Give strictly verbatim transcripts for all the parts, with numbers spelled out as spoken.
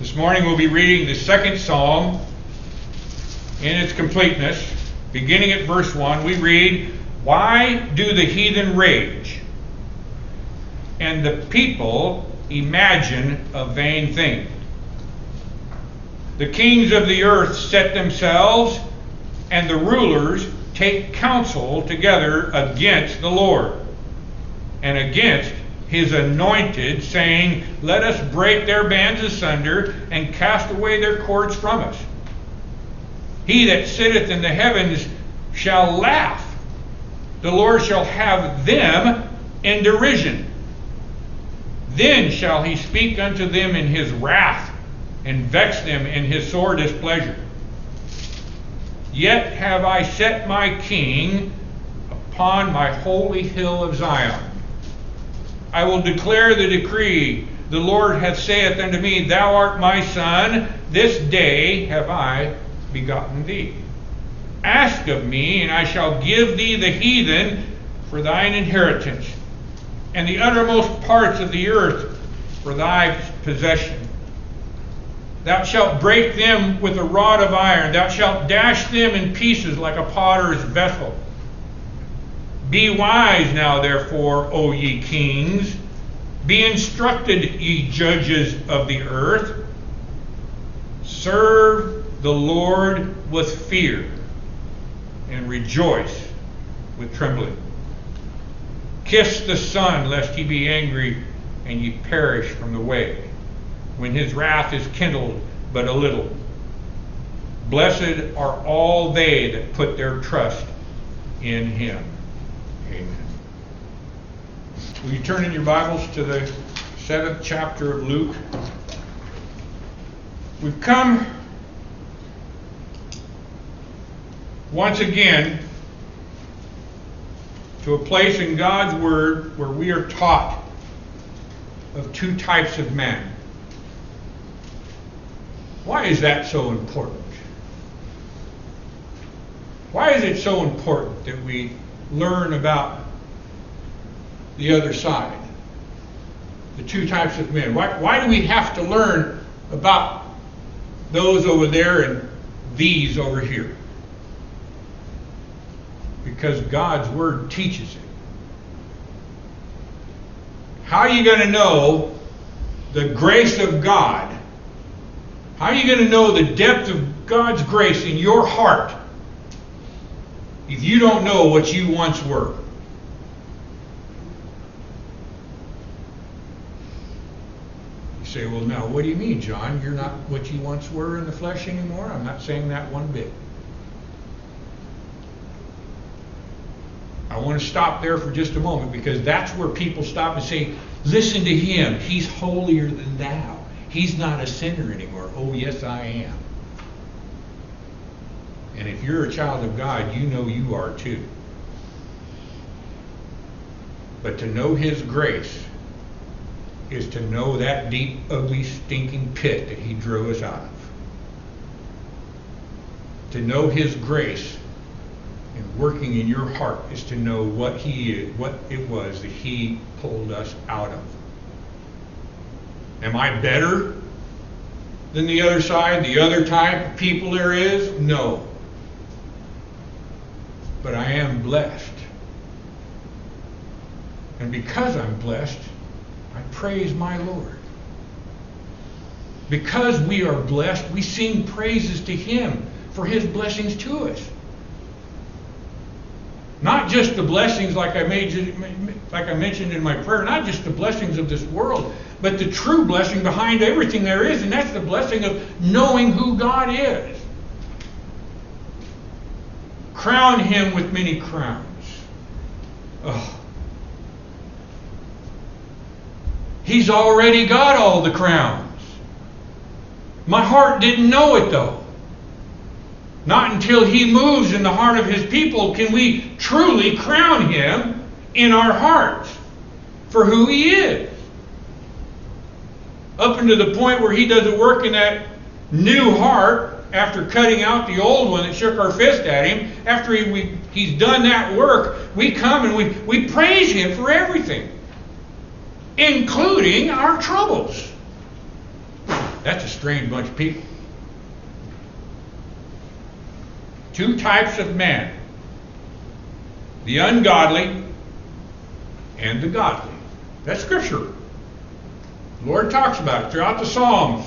This morning we'll be reading the second psalm in its completeness. Beginning at verse one, we read, "Why do the heathen rage, and the people imagine a vain thing? The kings of the earth set themselves, and the rulers take counsel together against the Lord, and against his anointed, saying, Let us break their bands asunder, and cast away their cords from us. He that sitteth in the heavens shall laugh. The Lord shall have them in derision. Then shall he speak unto them in his wrath, and vex them in his sore displeasure. Yet have I set my king upon my holy hill of Zion. I will declare the decree. The Lord hath saith unto me, Thou art my son, this day have I begotten thee. Ask of me, and I shall give thee the heathen for thine inheritance, and the uttermost parts of the earth for thy possession. Thou shalt break them with a rod of iron. Thou shalt dash them in pieces like a potter's vessel. Be wise now, therefore, O ye kings. Be instructed, ye judges of the earth. Serve the Lord with fear, and rejoice with trembling. Kiss the Son, lest he be angry, and ye perish from the way, when his wrath is kindled but a little. Blessed are all they that put their trust in him. Amen. Will you turn in your Bibles to the seventh chapter of Luke? We've come once again to a place in God's Word where we are taught of two types of men. Why is that so important? Why is it so important that we learn about the other side? The two types of men. Why, why do we have to learn about those over there and these over here? Because God's Word teaches it. How are you going to know the grace of God? How are you going to know the depth of God's grace in your heart if you don't know what you once were? You say, well, now, what do you mean, John? You're not what you once were in the flesh anymore? I'm not saying that one bit. I want to stop there for just a moment, because that's where people stop and say, listen to him. He's holier than thou. He's not a sinner anymore. Oh, yes, I am. And if you're a child of God, you know you are too. But to know his grace is to know that deep, ugly, stinking pit that he drew us out of. To know his grace and working in your heart is to know what he is, what it was that he pulled us out of. Am I better than the other side, the other type of people there is? No. But I am blessed. And because I'm blessed, I praise my Lord. Because we are blessed, we sing praises to him for his blessings to us. Not just the blessings like I made, like I mentioned in my prayer, not just the blessings of this world, but the true blessing behind everything there is, and that's the blessing of knowing who God is. Crown him with many crowns. Oh. He's already got all the crowns. My heart didn't know it though. Not until he moves in the heart of his people can we truly crown him in our hearts for who he is. Up until the point where he does a work in that new heart, after cutting out the old one that shook our fist at him, after he, we, he's done that work, we come and we, we praise him for everything, including our troubles. That's a strange bunch of people. Two types of men. The ungodly and the godly. That's Scripture. The Lord talks about it throughout the Psalms.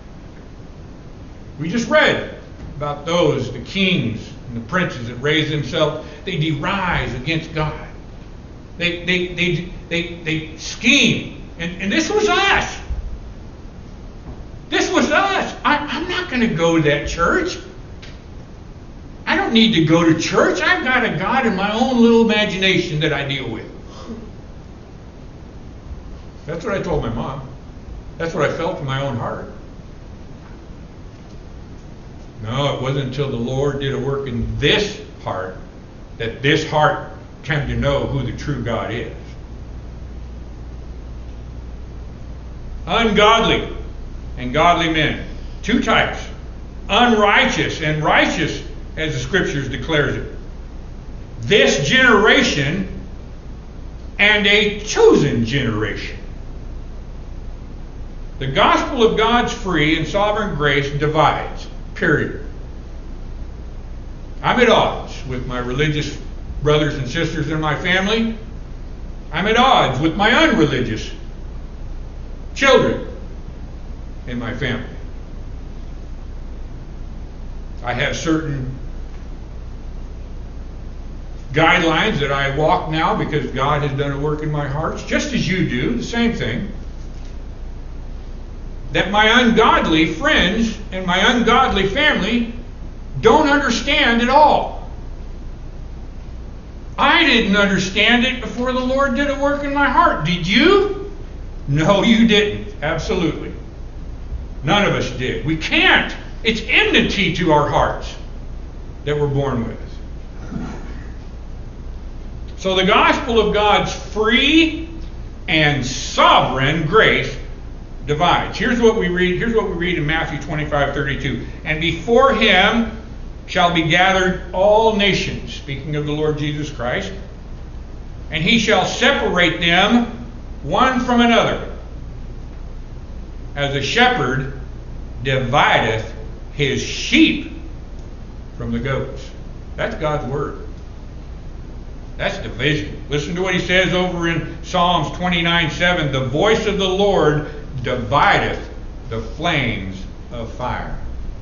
We just read about those, the kings and the princes that raise themselves. They derise against God. They they they they, they scheme. And, and this was us. This was us. I, I'm not going to go to that church. I don't need to go to church. I've got a God in my own little imagination that I deal with. That's what I told my mom. That's what I felt in my own heart. No, it wasn't until the Lord did a work in this heart that this heart came to know who the true God is. Ungodly and godly men. Two types. Unrighteous and righteous, as the Scriptures declares it. This generation and a chosen generation. The gospel of God's free and sovereign grace divides. Period. I'm at odds with my religious brothers and sisters in my family. I'm at odds with my unreligious children in my family. I have certain guidelines that I walk now because God has done a work in my heart, just as you do, the same thing. That my ungodly friends and my ungodly family don't understand at all. I didn't understand it before the Lord did a work in my heart. Did you? No, you didn't. Absolutely. None of us did. We can't. It's enmity to our hearts that we're born with. So the gospel of God's free and sovereign grace divides. Here's what we read. Here's what we read in Matthew twenty-five thirty-two. And before him shall be gathered all nations, speaking of the Lord Jesus Christ, and he shall separate them one from another, as a shepherd divideth his sheep from the goats. That's God's word. That's division. Listen to what he says over in Psalms twenty-nine seven. The voice of the Lord divideth the flames of fire.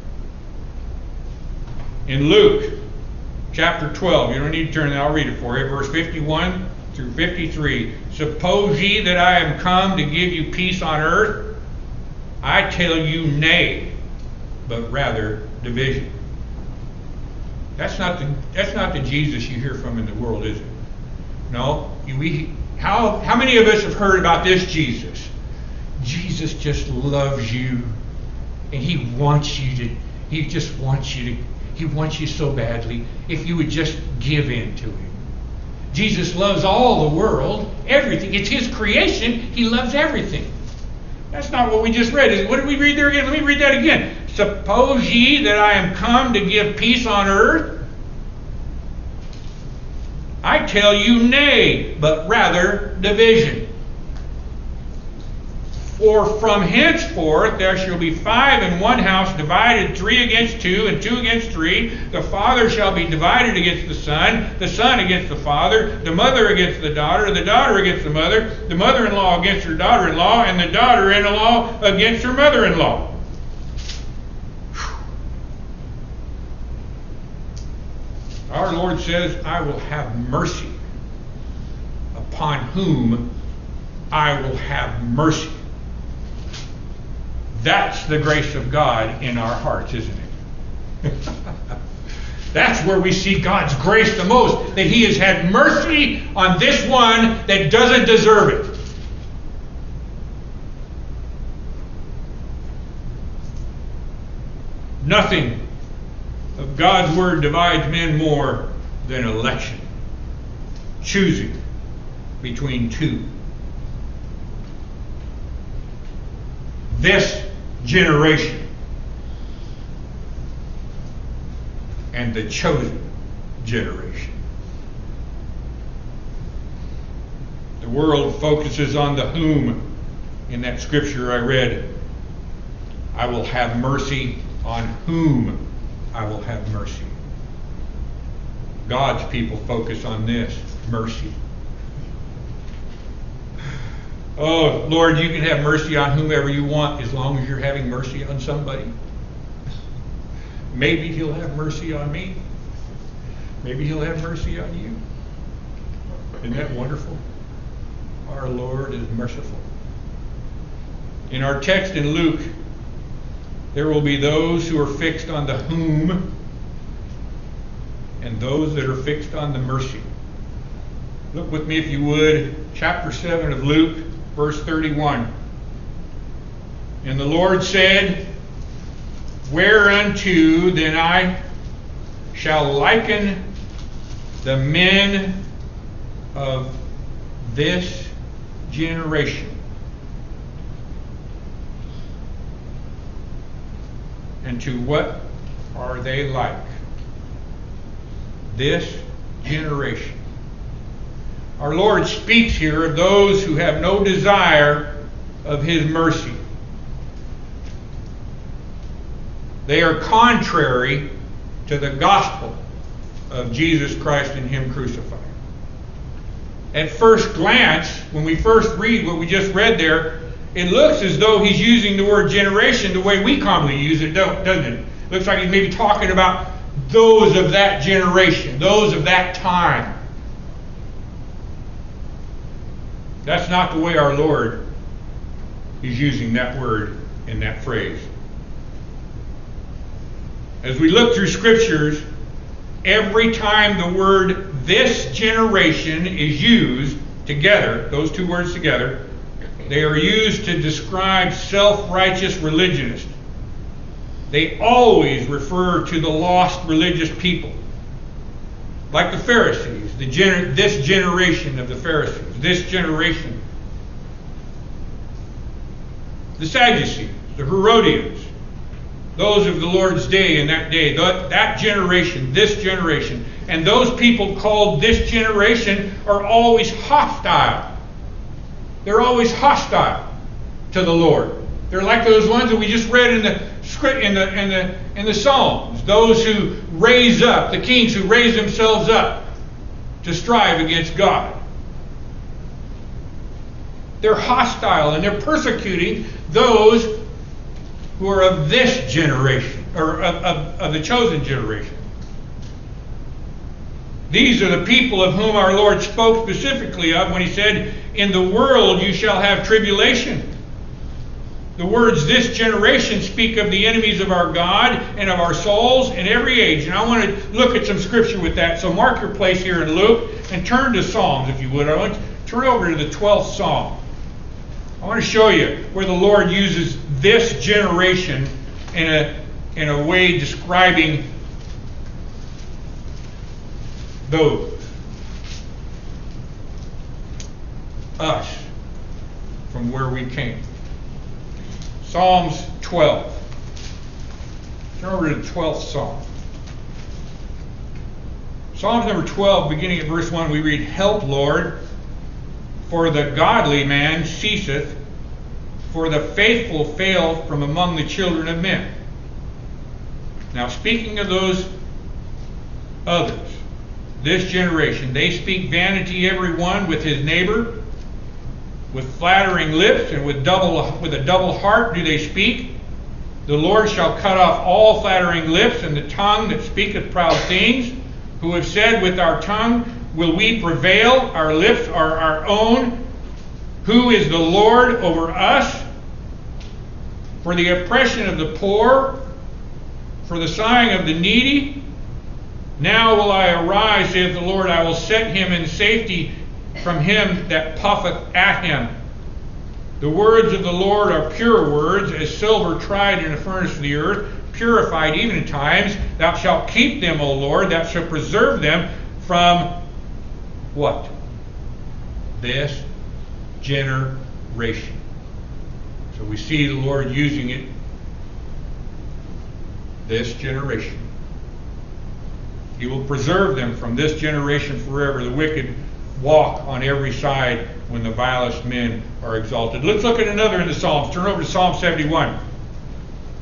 In Luke chapter twelve, you don't need to turn there, I'll read it for you, verse fifty-one through fifty-three. Suppose ye that I am come to give you peace on earth? I tell you nay, but rather division. That's not the that's not the Jesus you hear from in the world, is it? No. We how how many of us have heard about this Jesus? Jesus just loves you, and he wants you to. He just wants you to. He wants you so badly. If you would just give in to him. Jesus loves all the world, everything. It's his creation. He loves everything. That's not what we just read. What did we read there again? Let me read that again. Suppose ye that I am come to give peace on earth? I tell you nay, but rather division. For from henceforth there shall be five in one house, divided three against two, and two against three. The father shall be divided against the son, the son against the father, the mother against the daughter, the daughter against the mother, the mother-in-law against her daughter-in-law, and the daughter-in-law against her mother-in-law. Our Lord says, I will have mercy upon whom I will have mercy. That's the grace of God in our hearts, isn't it? That's where we see God's grace the most, that he has had mercy on this one that doesn't deserve it. Nothing of God's word divides men more than election. Choosing between two. This generation and the chosen generation. The world focuses on the whom in that scripture I read. I will have mercy on whom I will have mercy. God's people focus on this, mercy. Oh, Lord, you can have mercy on whomever you want as long as you're having mercy on somebody. Maybe he'll have mercy on me. Maybe he'll have mercy on you. Isn't that wonderful? Our Lord is merciful. In our text in Luke, there will be those who are fixed on the whom and those that are fixed on the mercy. Look with me, if you would, chapter seven of Luke, verse thirty-one. And the Lord said, whereunto then I shall liken the men of this generation. And to what are they like? This generation. Our Lord speaks here of those who have no desire of His mercy. They are contrary to the gospel of Jesus Christ and Him crucified. At first glance, when we first read what we just read there, it looks as though He's using the word generation the way we commonly use it, doesn't it? It looks like He's maybe talking about those of that generation, those of that time. That's not the way our Lord is using that word in that phrase. As we look through scriptures, every time the word this generation is used together, those two words together, they are used to describe self-righteous religionists. They always refer to the lost religious people. Like the Pharisees, the gener- this generation of the Pharisees, this generation. The Sadducees, the Herodians, those of the Lord's day in that day, that, that generation, this generation. And those people called this generation are always hostile. They're always hostile to the Lord. They're like those ones that we just read in the script, in the in the in the Psalms. Those who raise up, the kings who raise themselves up to strive against God. They're hostile and they're persecuting those who are of this generation, or of, of, of the chosen generation. These are the people of whom our Lord spoke specifically of when He said, in the world you shall have tribulation. The words this generation speak of the enemies of our God and of our souls in every age. And I want to look at some scripture with that. So mark your place here in Luke and turn to Psalms, if you would. I want to turn over to the twelfth Psalm. I want to show you where the Lord uses this generation in a, in a way describing those. Us, from where we came. Psalms twelve. Turn over to the twelfth Psalm. Psalms number twelve, beginning at verse one, we read, help, Lord, for the godly man ceaseth, for the faithful fail from among the children of men. Now, speaking of those others, this generation, they speak vanity every one with his neighbor. With flattering lips and with double with a double heart do they speak. The Lord shall cut off all flattering lips and the tongue that speaketh proud things, who have said with our tongue, will we prevail? Our lips are our own. Who is the Lord over us? For the oppression of the poor, for the sighing of the needy. Now will I arise, saith the Lord, I will set him in safety from him that puffeth at him. The words of the Lord are pure words, as silver tried in the furnace of the earth, purified even in times. Thou shalt keep them, O Lord, thou shalt preserve them from what? This generation. So we see the Lord using it. This generation. He will preserve them from this generation forever. The wicked walk on every side when the vilest men are exalted. Let's look at another in the Psalms. Turn over to Psalm seventy-one.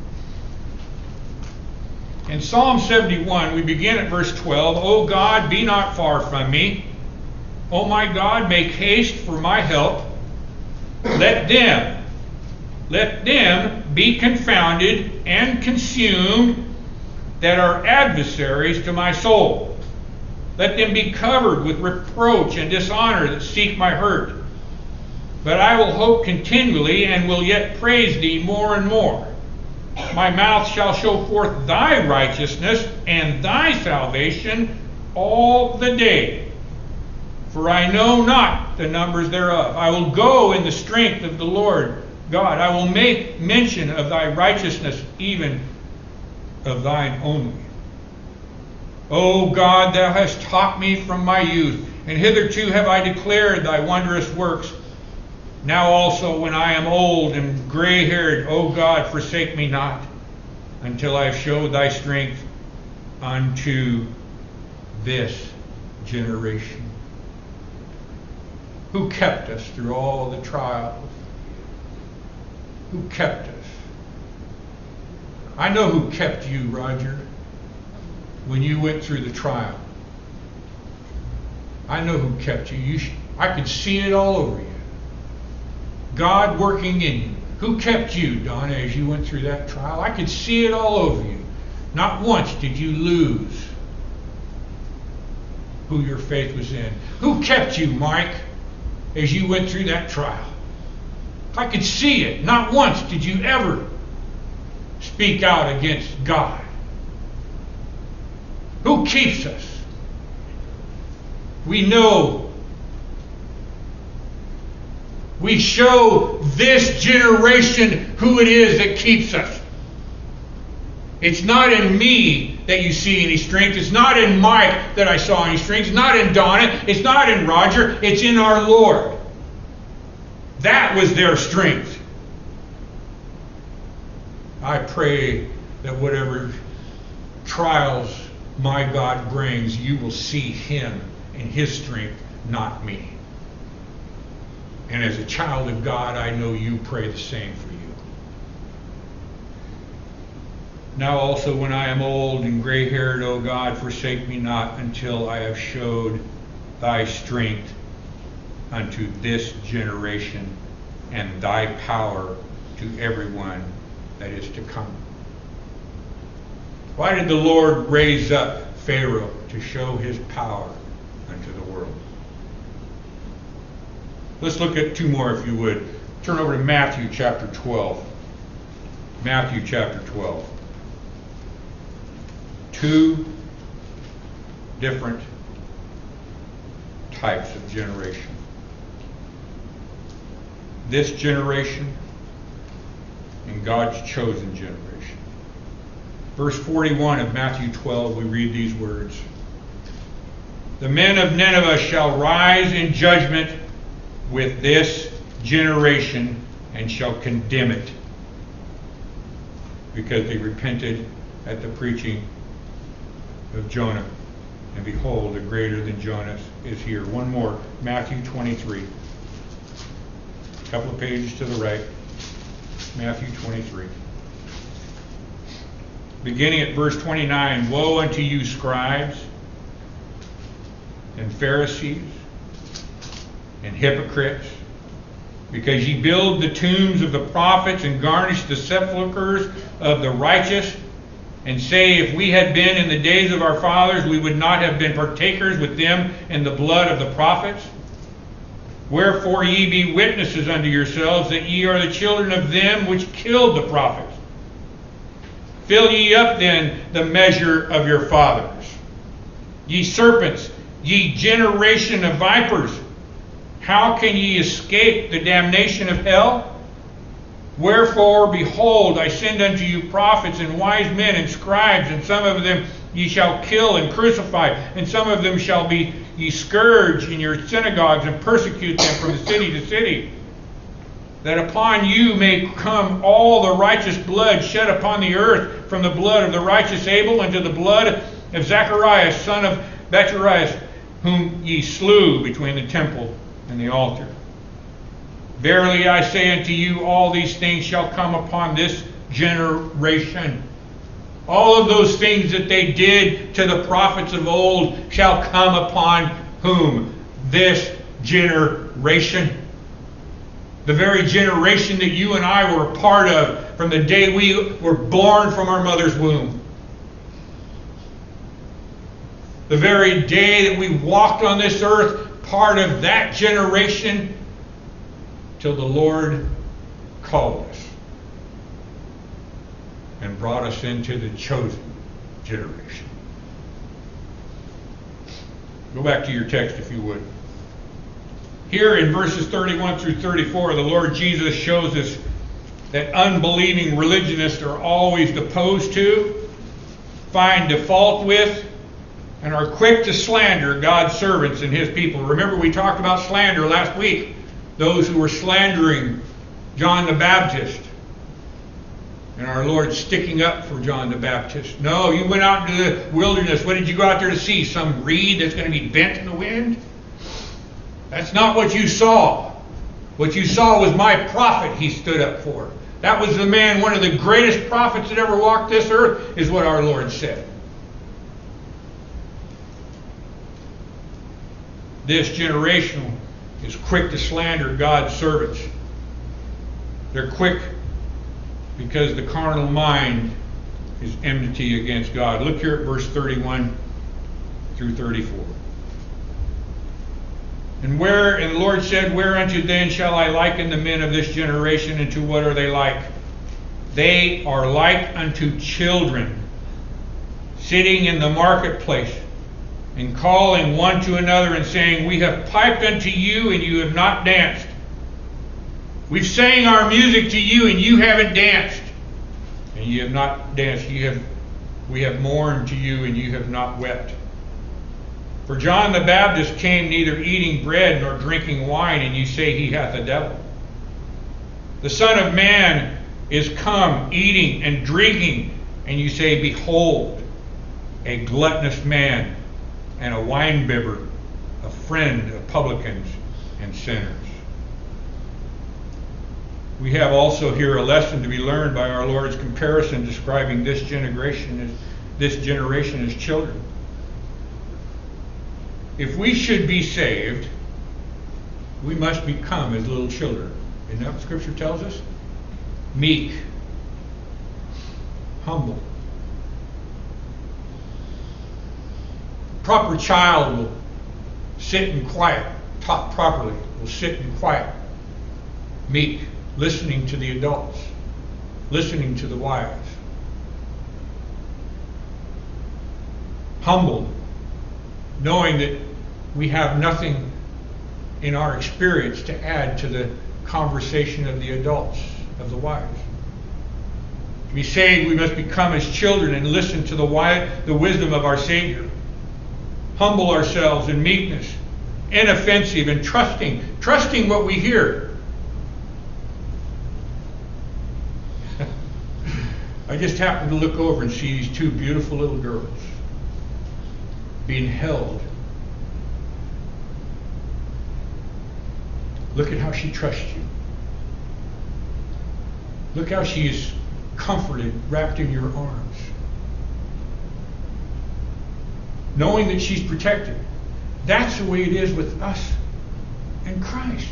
In Psalm seventy-one, we begin at verse twelve. O God, be not far from me. O my God, make haste for my help. Let them, let them be confounded and consumed that are adversaries to my soul. Let them be covered with reproach and dishonor that seek my hurt. But I will hope continually and will yet praise thee more and more. My mouth shall show forth thy righteousness and thy salvation all the day. For I know not the numbers thereof. I will go in the strength of the Lord God. I will make mention of thy righteousness, even of thine only. O God, thou hast taught me from my youth, and hitherto have I declared thy wondrous works. Now also, when I am old and gray-haired, O God, forsake me not, until I have showed thy strength unto this generation. Who kept us through all the trials? Who kept us? I know who kept you, Roger, when you went through the trial. I know who kept you. you sh- I could see it all over you. God working in you. Who kept you, Donna, as you went through that trial? I could see it all over you. Not once did you lose who your faith was in. Who kept you, Mike, as you went through that trial? I could see it. Not once did you ever speak out against God. Who keeps us? We know. We show this generation who it is that keeps us. It's not in me that you see any strength. It's not in Mike that I saw any strength. It's not in Donna. It's not in Roger. It's in our Lord. That was their strength. I pray that whatever trials my God brings, you will see Him and His strength, not me. And as a child of God, I know you pray the same for you. Now also, when I am old and gray-haired, O God, forsake me not until I have showed thy strength unto this generation and thy power to everyone that is to come. Why did the Lord raise up Pharaoh? To show his power unto the world. Let's look at two more, if you would. Turn over to Matthew chapter twelve. Matthew chapter twelve. Two different types of generation. This generation and God's chosen generation. Verse forty-one of Matthew twelve, we read these words. The men of Nineveh shall rise in judgment with this generation and shall condemn it, because they repented at the preaching of Jonah. And behold, a greater than Jonah is here. One more, Matthew twenty-three. A couple of pages to the right. Matthew twenty-three. Beginning at verse twenty-nine. Woe unto you, scribes and Pharisees and hypocrites, because ye build the tombs of the prophets and garnish the sepulchres of the righteous, and say, if we had been in the days of our fathers, we would not have been partakers with them in the blood of the prophets. Wherefore ye be witnesses unto yourselves that ye are the children of them which killed the prophets. Fill ye up then the measure of your fathers. Ye serpents, ye generation of vipers, how can ye escape the damnation of hell? Wherefore, behold, I send unto you prophets and wise men and scribes, and some of them ye shall kill and crucify, and some of them shall be ye scourge in your synagogues, and persecute them from city to city, that upon you may come all the righteous blood shed upon the earth, from the blood of the righteous Abel unto the blood of Zacharias, son of Bacharias, whom ye slew between the temple and the altar. Verily I say unto you, all these things shall come upon this generation. All of those things that they did to the prophets of old shall come upon whom? This generation. The very generation that you and I were a part of from the day we were born from our mother's womb. The very day that we walked on this earth, part of that generation, till the Lord called us and brought us into the chosen generation. Go back to your text if you would. Here in verses thirty-one through thirty-four, the Lord Jesus shows us that unbelieving religionists are always opposed to, find fault with, and are quick to slander God's servants and His people. Remember, we talked about slander last week. Those who were slandering John the Baptist. And our Lord sticking up for John the Baptist. No, you went out into the wilderness. What did you go out there to see? Some reed that's going to be bent in the wind? That's not what you saw. What you saw was my prophet he stood up for. That was the man, one of the greatest prophets that ever walked this earth, is what our Lord said. This generation is quick to slander God's servants. They're quick because the carnal mind is enmity against God. Look here at verse thirty-one through thirty-four. And where, and the Lord said, whereunto then shall I liken the men of this generation, and to what are they like? They are like unto children, sitting in the marketplace, and calling one to another, and saying, we have piped unto you, and you have not danced. We've sang our music to you, and you haven't danced. And you have not danced. You have, we have mourned to you, and you have not wept. For John the Baptist came neither eating bread nor drinking wine, and you say he hath a devil. The Son of Man is come eating and drinking, and you say, behold, a gluttonous man and a winebibber, a friend of publicans and sinners. We have also here a lesson to be learned by our Lord's comparison describing this generation as this generation as children. If we should be saved, we must become as little children. Isn't that what Scripture tells us? Meek, humble. Proper child will sit in quiet, taught properly, will sit in quiet, meek, listening to the adults, listening to the wise. Humble, knowing that we have nothing in our experience to add to the conversation of the adults, of the wise. To be saved, we must become as children and listen to the wise, the wisdom of our Savior. Humble ourselves in meekness, inoffensive and trusting, trusting what we hear. I just happened to look over and see these two beautiful little girls being held. Look at how she trusts you. Look how she is comforted, wrapped in your arms. Knowing that she's protected. That's the way it is with us and Christ.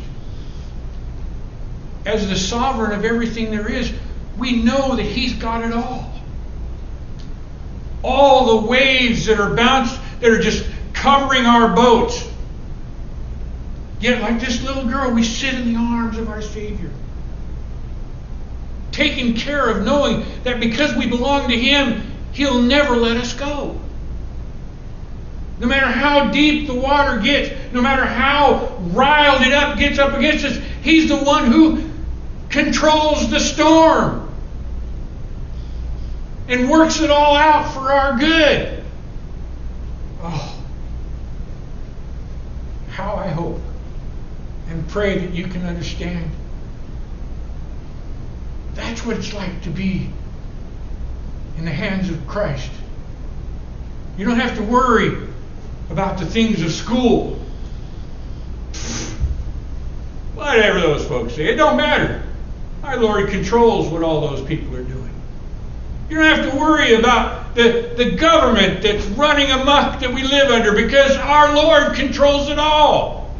As the sovereign of everything there is, we know that He's got it all. All the waves that are bounced, that are just covering our boats. Yet, like this little girl, we sit in the arms of our Savior. Taken care of, knowing that because we belong to Him, He'll never let us go. No matter how deep the water gets, no matter how riled it up gets up against us, He's the one who controls the storm and works it all out for our good. Oh, how I hope and pray that you can understand. That's what it's like to be in the hands of Christ. You don't have to worry about the things of school. Whatever those folks say, it don't matter. Our Lord controls what all those people are doing. You don't have to worry about the, the government that's running amok that we live under, because our Lord controls it all.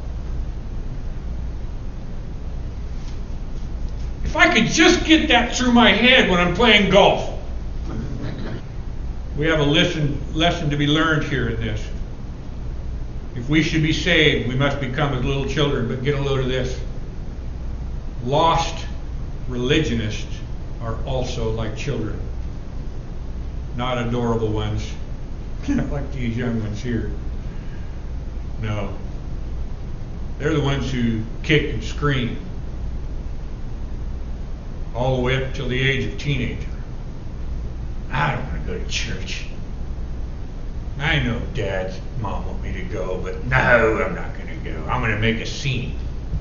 If I could just get that through my head when I'm playing golf. We have a lesson, lesson to be learned here in this. If we should be saved, we must become as little children. But get a load of this. Lost religionists are also like children. Not adorable ones, like these young ones here. No. They're the ones who kick and scream all the way up till the age of teenager. I don't want to go to church. I know Dad's mom want me to go, but no, I'm not going to go. I'm going to make a scene.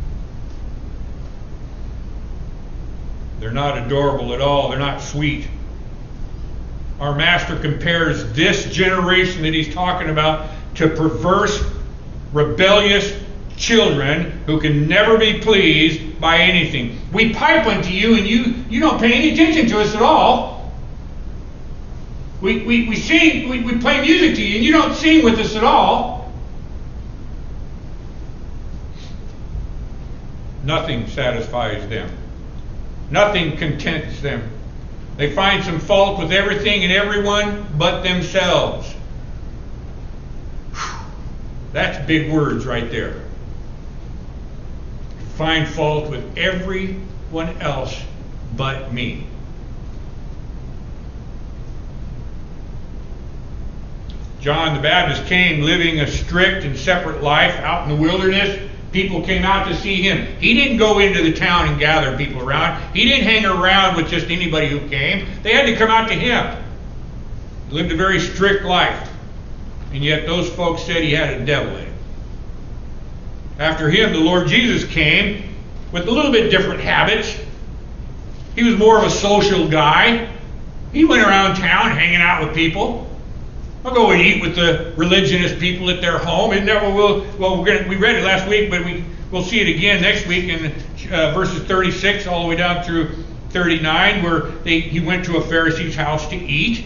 They're not adorable at all. They're not sweet. Our Master compares this generation that he's talking about to perverse, rebellious children who can never be pleased by anything. We pipe unto you and you, you don't pay any attention to us at all. We, we, we sing, we, we play music to you and you don't sing with us at all. Nothing satisfies them. Nothing contents them. They find some fault with everything and everyone but themselves. Whew. That's big words right there. Find fault with everyone else but me. John the Baptist came living a strict and separate life out in the wilderness. People came out to see him. He didn't go into the town and gather people around. He didn't hang around with just anybody who came. They had to come out to him. He lived a very strict life. And yet those folks said he had a devil in him. After him, the Lord Jesus came with a little bit different habits. He was more of a social guy. He went around town hanging out with people. I'll go and eat with the religionist people at their home. Isn't that what we'll, well, we're gonna, we read it last week, but we, we'll see it again next week in uh, verses thirty-six all the way down through thirty-nine, where they, he went to a Pharisee's house to eat.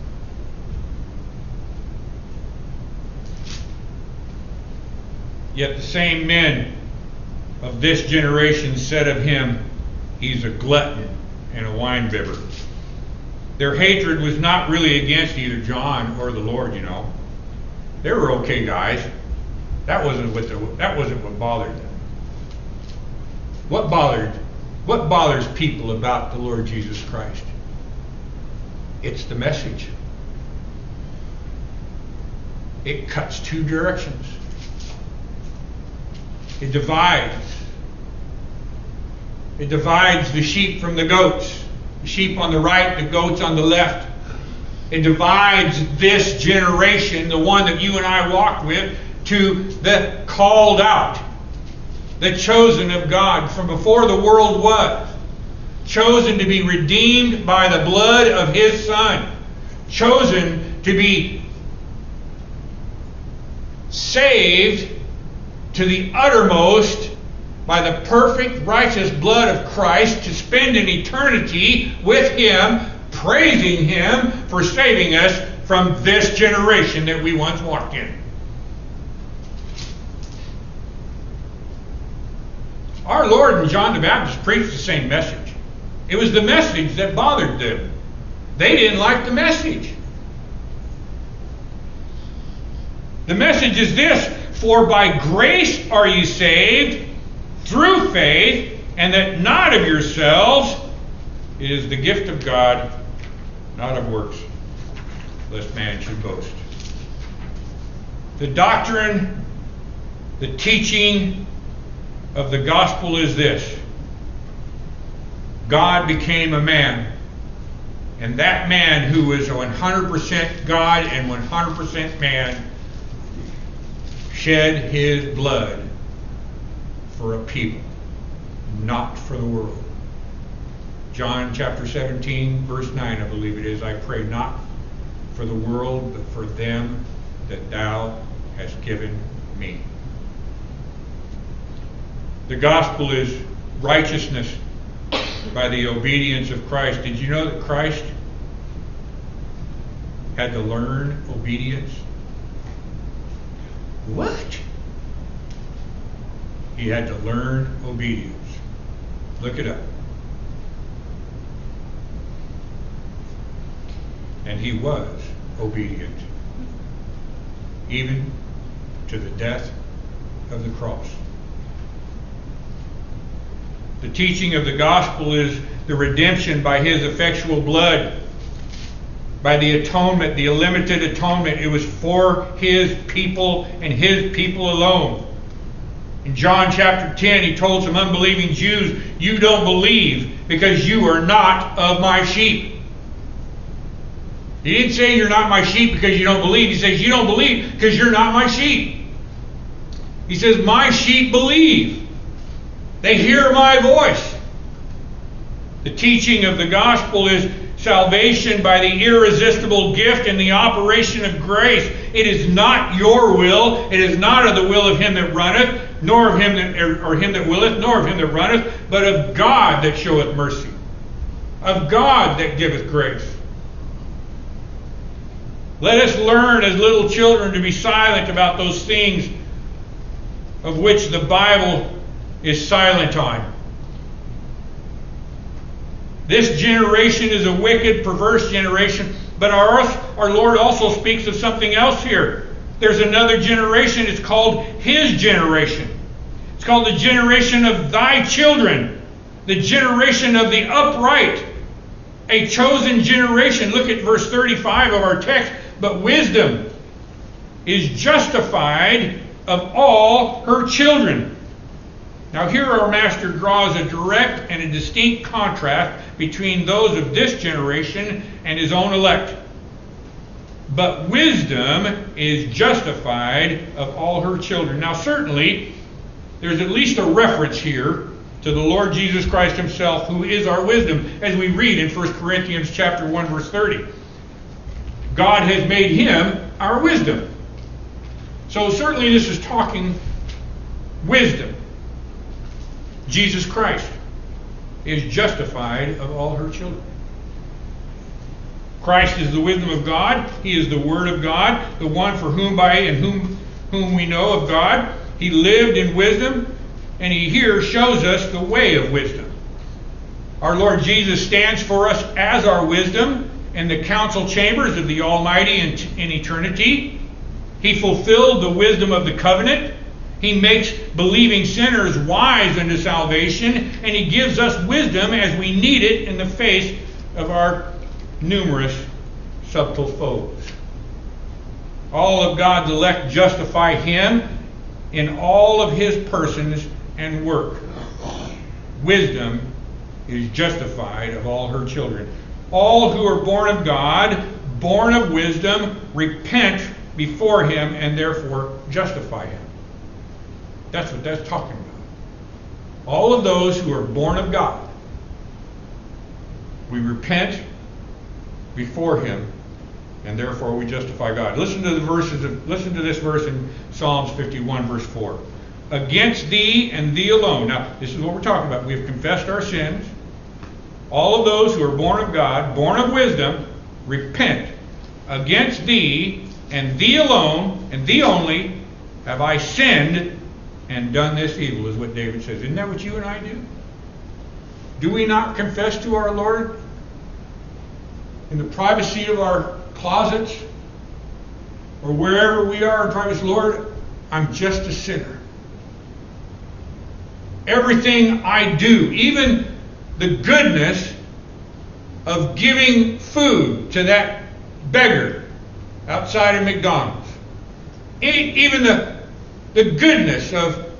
Yet the same men of this generation said of him, he's a glutton and a winebibber. Their hatred was not really against either John or the Lord, you know. They were okay guys. That wasn't what the, that wasn't what bothered them. What bothered, what bothers people about the Lord Jesus Christ? It's the message. It cuts two directions. It divides. It divides the sheep from the goats. The sheep on the right, the goats on the left. It divides this generation, the one that you and I walked with, to the called out, the chosen of God from before the world was, chosen to be redeemed by the blood of His Son, chosen to be saved to the uttermost by the perfect righteous blood of Christ, to spend an eternity with Him, praising Him for saving us from this generation that we once walked in. Our Lord and John the Baptist preached the same message. It was the message that bothered them. They didn't like the message. The message is this: for by grace are ye saved, through faith, and that not of yourselves. It is the gift of God, not of works, lest man should boast. The doctrine, the teaching of the gospel is this: God became a man, and that man who was one hundred percent God and one hundred percent man shed His blood for a people, not for the world. John chapter seventeen, verse nine, I believe it is. I pray not for the world, but for them that thou hast given me. The gospel is righteousness by the obedience of Christ. Did you know that Christ had to learn obedience? What? He had to learn obedience. Look it up. And he was obedient, even to the death of the cross. The teaching of the gospel is the redemption by his effectual blood, by the atonement, the unlimited atonement. It was for his people and his people alone. In John chapter ten, he told some unbelieving Jews, you don't believe because you are not of my sheep. He didn't say you're not my sheep because you don't believe. He says you don't believe because you're not my sheep. He says my sheep believe. They hear my voice. The teaching of the gospel is salvation by the irresistible gift and the operation of grace. It is not your will. It is not of the will of him that runneth, nor of him that or him that willeth, nor of him that runneth, but of God that showeth mercy, of God that giveth grace. Let us learn as little children to be silent about those things of which the Bible is silent on. This generation is a wicked, perverse generation, but our, our Lord also speaks of something else here. There's another generation. It's called his generation. It's called the generation of thy children, the generation of the upright, a chosen generation. Look at verse thirty-five of our text. But wisdom is justified of all her children. Now here our Master draws a direct and a distinct contrast between those of this generation and his own elect. But wisdom is justified of all her children. Now certainly, there's at least a reference here to the Lord Jesus Christ himself, who is our wisdom, as we read in First Corinthians chapter one, verse thirty. God has made him our wisdom. So certainly this is talking wisdom. Jesus Christ is justified of all her children. Christ is the wisdom of God. He is the Word of God, the one for whom by and whom whom we know of God. He lived in wisdom, and he here shows us the way of wisdom. Our Lord Jesus stands for us as our wisdom in the council chambers of the Almighty in, in eternity. He fulfilled the wisdom of the covenant. He makes believing sinners wise unto salvation, and he gives us wisdom as we need it in the face of our numerous subtle foes. All of God's elect justify him in all of his persons and work. Wisdom is justified of all her children. All who are born of God, born of wisdom, repent before him and therefore justify him. That's what that's talking about. All of those who are born of God, we repent before him and therefore we justify God. Listen to the verses of, listen to this verse in Psalms fifty-one, verse four. Against thee and thee alone. Now, this is what we're talking about. We have confessed our sins. All of those who are born of God, born of wisdom, repent. Against thee and thee alone, and thee only, have I sinned and done this evil, is what David says. Isn't that what you and I do? Do we not confess to our Lord in the privacy of our closets or wherever we are in privacy? Lord, I'm just a sinner. Everything I do, even the goodness of giving food to that beggar outside of McDonald's. Even the, the goodness of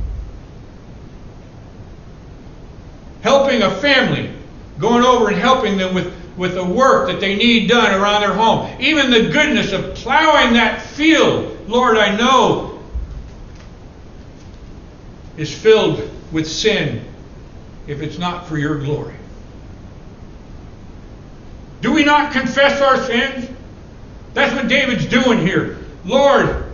helping a family, going over and helping them with, with the work that they need done around their home. Even the goodness of plowing that field, Lord, I know, is filled with sin if it's not for your glory. Do we not confess our sins? That's what David's doing here. Lord,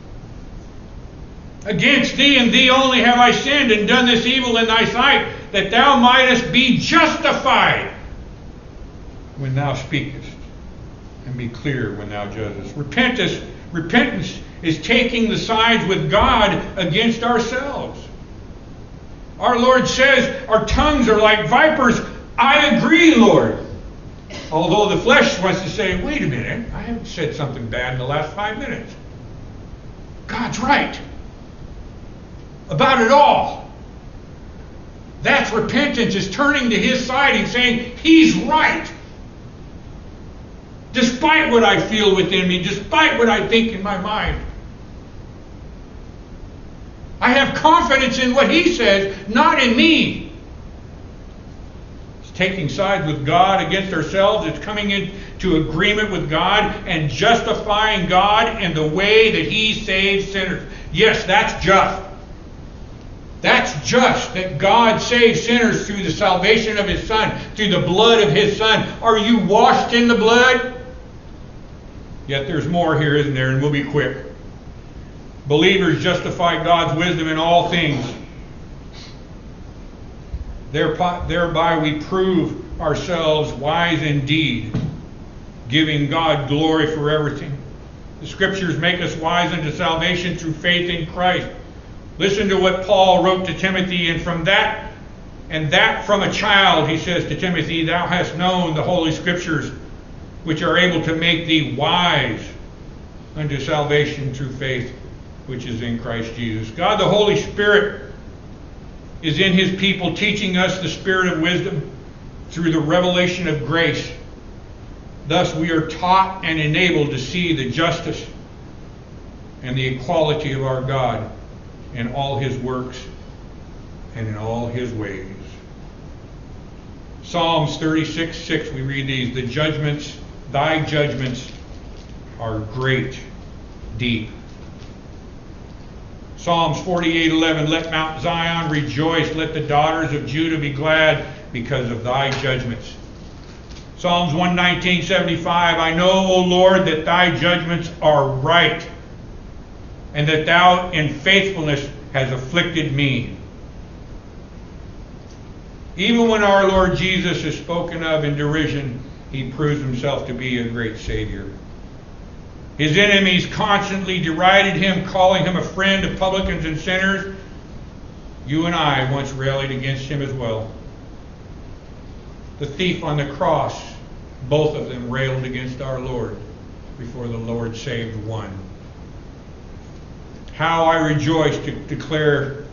against thee and thee only have I sinned and done this evil in thy sight, that thou mightest be justified when thou speakest. and be clear when thou judgest. Repentance, repentance is taking the sides with God against ourselves. Our Lord says our tongues are like vipers. I agree, Lord. Although the flesh wants to say, wait a minute, I haven't said something bad in the last five minutes. God's right about it all. That's repentance, is turning to His side and saying, He's right. Despite what I feel within me, despite what I think in my mind. I have confidence in what He says, not in me. It's taking sides with God against ourselves. It's coming into agreement with God and justifying God in the way that He saves sinners. Yes, that's just. That's just, that God saves sinners through the salvation of His Son, through the blood of His Son. Are you washed in the blood? Yet there's more here, isn't there? And we'll be quick. Believers justify God's wisdom in all things. Thereby we prove ourselves wise indeed, giving God glory for everything. The Scriptures make us wise unto salvation through faith in Christ. Listen to what Paul wrote to Timothy, and from that, and that from a child, he says to Timothy, thou hast known the Holy Scriptures, which are able to make thee wise unto salvation through faith, which is in Christ Jesus. God the Holy Spirit is in His people, teaching us the spirit of wisdom through the revelation of grace. Thus we are taught and enabled to see the justice and the equality of our God in all His works and in all His ways. Psalms thirty-six six, we read these, the judgments, thy judgments are great, deep. Psalms forty-eight eleven, let Mount Zion rejoice, let the daughters of Judah be glad because of thy judgments. Psalms one nineteen seventy-five, I know, O Lord, that thy judgments are right, and that thou in faithfulness has afflicted me. Even when our Lord Jesus is spoken of in derision, He proves Himself to be a great Savior. His enemies constantly derided Him, calling Him a friend of publicans and sinners. You and I once rallied against Him as well. The thief on the cross, both of them railed against our Lord before the Lord saved one. How I rejoice to declare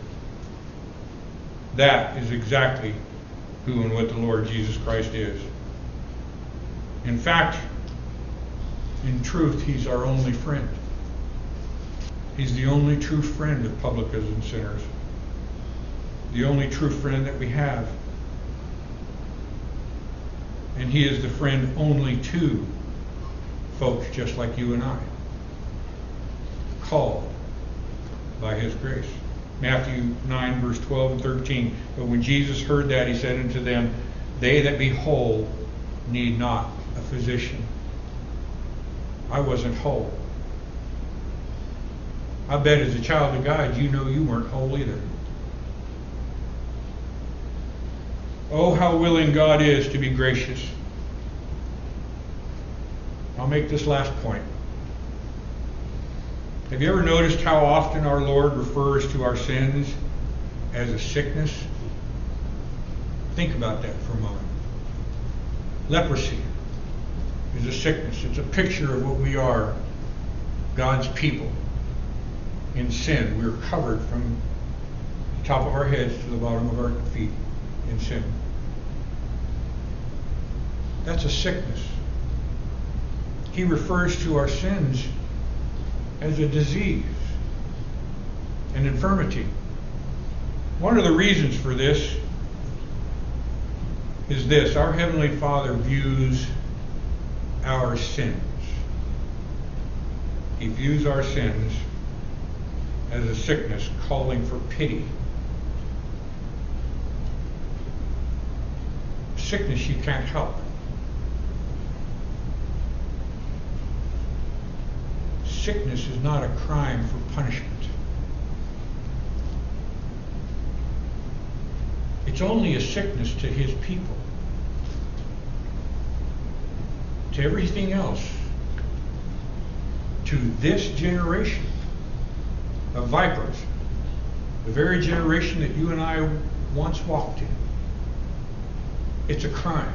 that is exactly who and what the Lord Jesus Christ is. In fact, in truth, He's our only friend. He's the only true friend of publicans and sinners. The only true friend that we have. And He is the friend only to folks just like you and I, called by His grace. Matthew nine, verse twelve and thirteen. But when Jesus heard that, He said unto them, they that be whole need not a physician. I wasn't whole. I bet as a child of God, you know you weren't whole either. Oh, how willing God is to be gracious. I'll make this last point. Have you ever noticed how often our Lord refers to our sins as a sickness? Think about that for a moment. Leprosy is a sickness. It's a picture of what we are, God's people. In sin, we're covered from the top of our heads to the bottom of our feet in sin. That's a sickness. He refers to our sins as a disease, an infirmity. One of the reasons for this is this: our Heavenly Father views our sins. He views our sins as a sickness calling for pity. Sickness you can't help. Sickness is not a crime for punishment. It's only a sickness to His people. To everything else, to this generation of vipers, the very generation that you and I once walked in. It's a crime.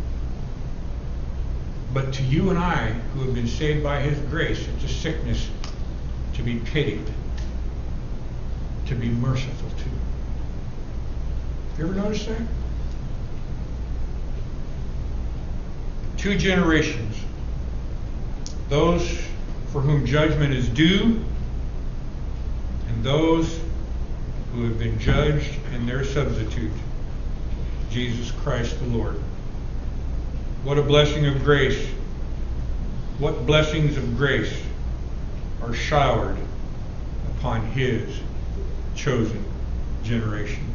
But to you and I, who have been saved by His grace, it's a sickness to be pitied, to be merciful to. You ever notice that? Two generations. Those for whom judgment is due, and those who have been judged in their substitute, Jesus Christ the Lord. What a blessing of grace. What blessings of grace are showered upon His chosen generation.